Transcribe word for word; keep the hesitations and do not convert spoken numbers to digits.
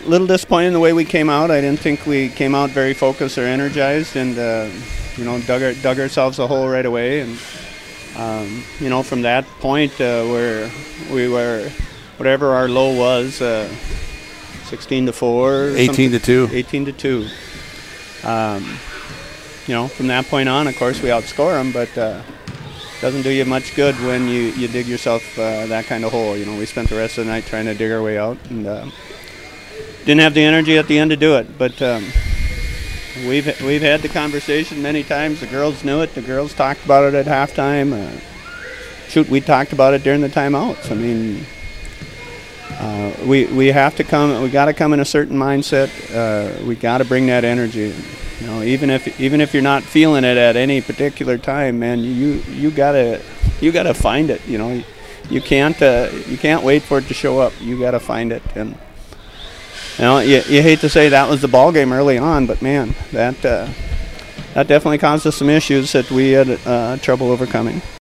little disappointed in the way we came out. I didn't think we came out very focused or energized, and uh, you know, dug, our, dug ourselves a hole right away. And um, you know, from that point, uh, where we were, whatever our low was, uh, sixteen to four, eighteen to two, eighteen to two. Um, you know, from that point on, of course, we outscore them, but. Uh, Doesn't do you much good when you, you dig yourself uh, that kind of hole. You know, we spent the rest of the night trying to dig our way out, and uh, didn't have the energy at the end to do it. But um, we've we've had the conversation many times. The girls knew it. The girls talked about it at halftime. Uh, shoot, we talked about it during the timeouts. I mean, uh, we we have to come. We got to come in a certain mindset. Uh, we got to bring that energy. You know, even if even if you're not feeling it at any particular time, man, you you gotta you gotta find it. You know, you can't uh, you can't wait for it to show up. You gotta find it. And you know, you, you hate to say that was the ball game early on, but man, that uh, that definitely caused us some issues that we had uh, trouble overcoming.